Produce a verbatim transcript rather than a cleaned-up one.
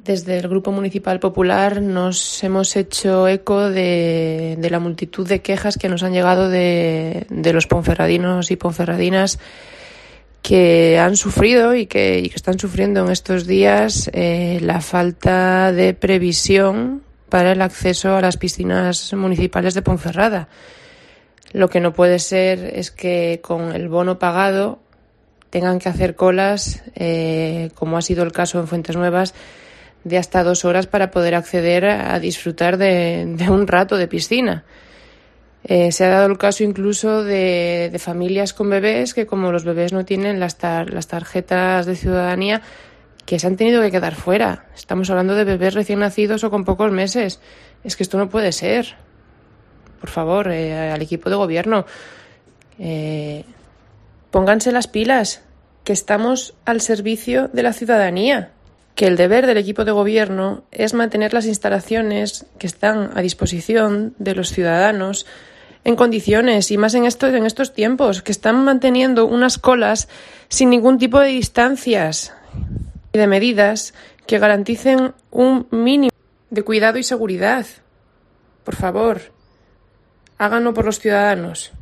Desde el Grupo Municipal Popular nos hemos hecho eco de, de la multitud de quejas que nos han llegado de, de los ponferradinos y ponferradinas que han sufrido y que, y que están sufriendo en estos días eh, la falta de previsión para el acceso a las piscinas municipales de Ponferrada. Lo que no puede ser es que con el bono pagado tengan que hacer colas, eh, como ha sido el caso en Fuentes Nuevas, de hasta dos horas para poder acceder a disfrutar de, de un rato de piscina. Eh, se ha dado el caso incluso de, de familias con bebés que, como los bebés no tienen las, tar, las tarjetas de ciudadanía, que se han tenido que quedar fuera. Estamos hablando de bebés recién nacidos o con pocos meses. Es que esto no puede ser. Por favor, eh, al equipo de gobierno, eh, pónganse las pilas, que estamos al servicio de la ciudadanía. Que el deber del equipo de gobierno es mantener las instalaciones que están a disposición de los ciudadanos en condiciones, y más en, esto, en estos tiempos, que están manteniendo unas colas sin ningún tipo de distancias y de medidas que garanticen un mínimo de cuidado y seguridad. Por favor, háganlo por los ciudadanos.